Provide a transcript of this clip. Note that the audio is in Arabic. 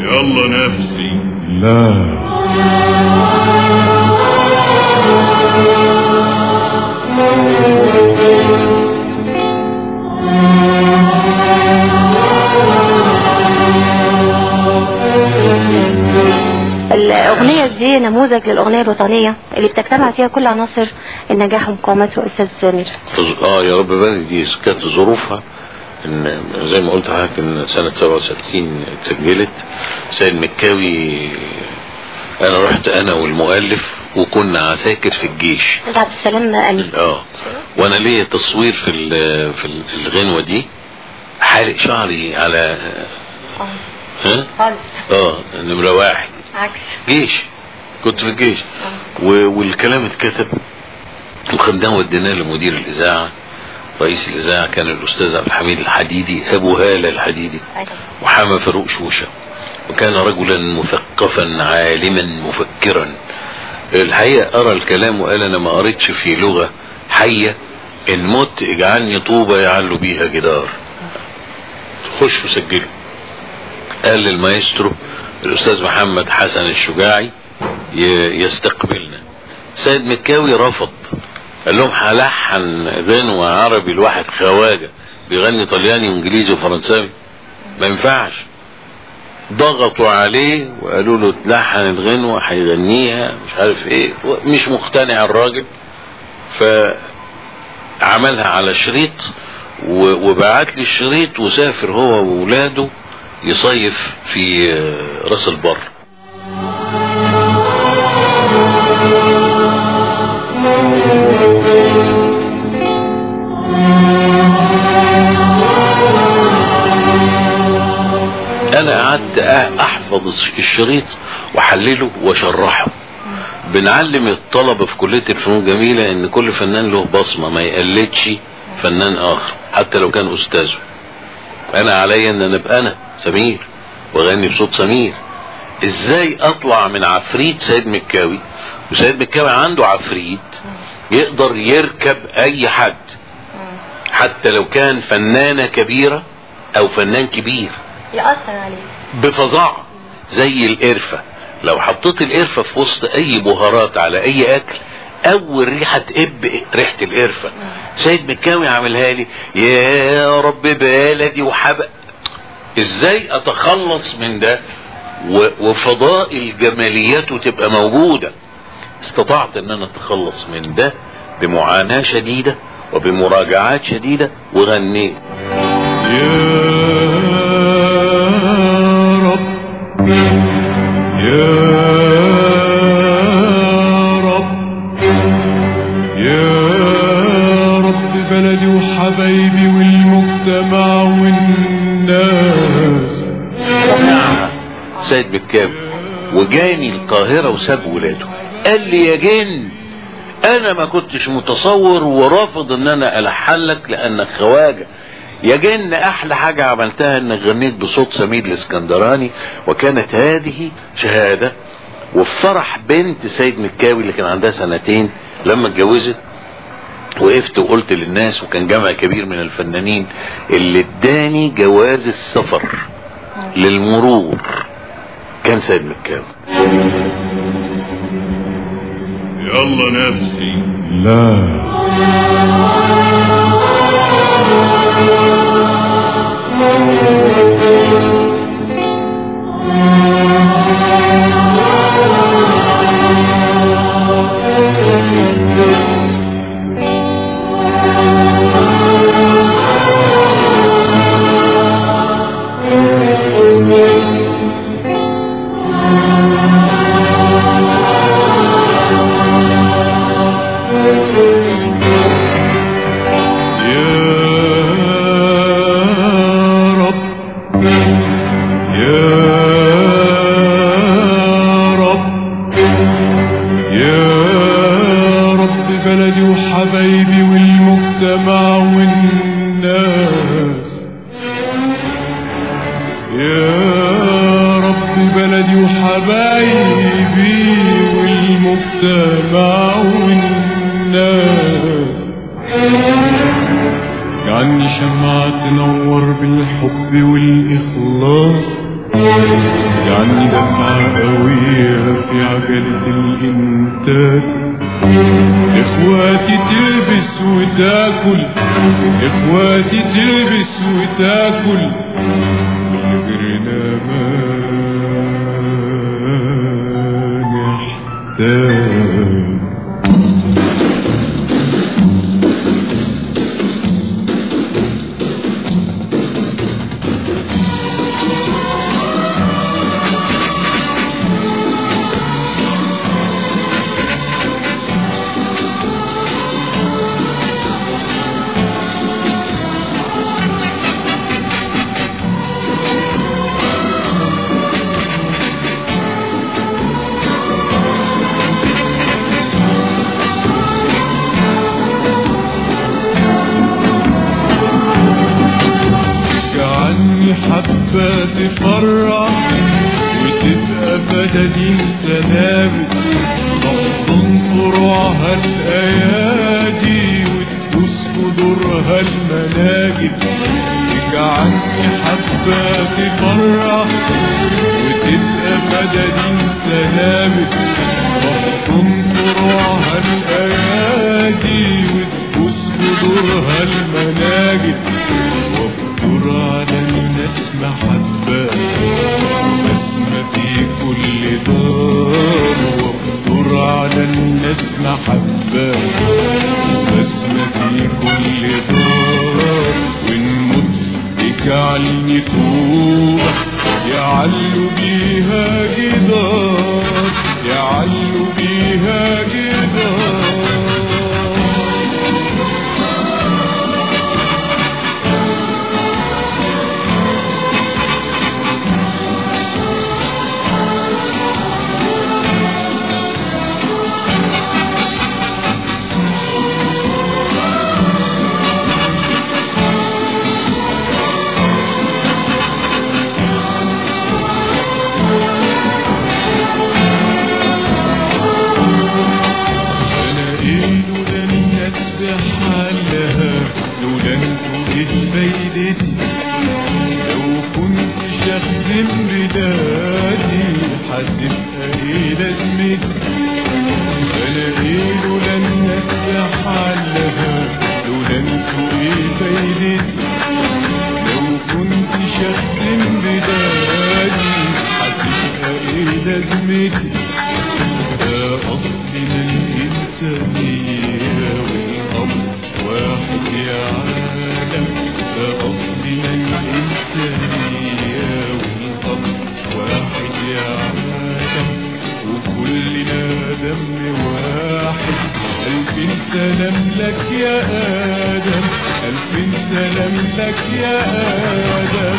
يلا نفسي. لا الأغنية دي نموذج للأغنية الوطنية اللي بتجتمع فيها كل عناصر النجاح ومقاومته. أستاذ سمير. يا رب بارك. دي كانت ظروفها ان زي ما قلت لحضرتك ان سنة 67 اتسجلت. سيد مكاوي انا رحت انا والمؤلف وكنا عساكر في الجيش. عبد السلام امين. وانا ليا تصوير في الغنوة دي حالق شعري على نمرة 1 عكس جيش. كنت في الجيش. والكلام اتكتب وخدناه وديناه لمدير الاذاعة. رئيس الاذاعة كان الاستاذ عبد الحميد الحديدي ابو هالة الحديدي وحامى فاروق شوشة، وكان رجلا مثقفا عالما مفكرا. الحقيقة ارى الكلام وقال انا ما قريتش في لغة حية ان مت اجعلني طوبة يعلو بيها جدار. خشوا سجلوا. قال للمايسترو الاستاذ محمد حسن الشجاعي يستقبلنا. سيد مكاوي رفض، قال لهم هلحن غنوة عربي لواحد خواجة بيغني طلياني وانجليزي وفرنساوي؟ ما ينفعش. ضغطوا عليه وقالوا له تلحن الغنوة هيغنيها مش عارف ايه. مش مقتنع الراجل، فعملها على شريط وبعت لي الشريط وسافر هو وولاده يصيف في راس البر. انا قعدت احفظ الشريط واحلله واشرحه. بنعلم الطلبة في كلية الفنون الجميلة ان كل فنان له بصمة، ما يقلدش فنان اخر حتى لو كان استاذه. انا عليا ان ابقى انا سمير واغني بصوت سمير. ازاي اطلع من عفريت سيد مكاوي؟ وسيد مكاوي عنده عفريت يقدر يركب اي حد حتى لو كان فنانة كبيرة او فنان كبير، يأثر عليه بفظاعة. زي القرفة، لو حطيت القرفة في وسط اي بهارات على اي اكل اول ريحة تقب ريحة القرفة. سيد مكاوي عملها لي يا رب بلدي وحبق. ازاي اتخلص من ده وفضائل جمالياته تبقى موجودة؟ استطعت ان انا اتخلص من ده بمعاناة شديدة وبمراجعات شديدة وغنيت. يا رب يا رب بلدي وحبايبي والمجتمع والناس. سيد مكاوي وجاني القاهرة وساب ولاده. قال لي يا جن انا ما كنتش متصور ورافض ان انا الحن لك لانك خواجة. يا جن احلى حاجة عملتها انك غنيت بصوت سمير الاسكندراني، وكانت هذه شهادة. وفي فرح بنت سيد مكاوي اللي كان عندها 2 سنين لما اتجوزت وقفت وقلت للناس، وكان جمع كبير من الفنانين، اللي اداني جواز السفر للمرور كان سيد مكاوي. يلا نفسي. لا يعني دفعة قوية في عجلة الإنتاج. إخواتي تلبس وتاكل، إخواتي تلبس وتاكل، غيرنا ما نحتاج. حبة تفرح وتبقى بددين سلامة، تحضن فروعها الأيادي وتبوس قدورها المناجد. تجعلني حبة تفرح وتبقى بددين سلامة، تحضن فروعها الأيادي وتبوس قدورها المناجد. على الناس محبة بسمة في كل دار، واقدر على الناس محبة بسمة في كل دار. ونموت اجعلني طوبة يعلوا بيها جدار، يعلوا بيها جدار. لو كنت شخدم بدادي هتبقى ايه لازمتي؟ انا ايه لولا الناس بحالها، لولا انتوا ايه فايدتي؟ لو كنت شخدم بدادي هتبقى ايه لازمتي؟ ده اصلنا الانسانية والامر واحد يا عالم، ده اصلنا الانسانية والامر واحد يا عالم، وكلنا دم واحد. ألف سلام لك يا آدم، ألف سلام لك يا آدم.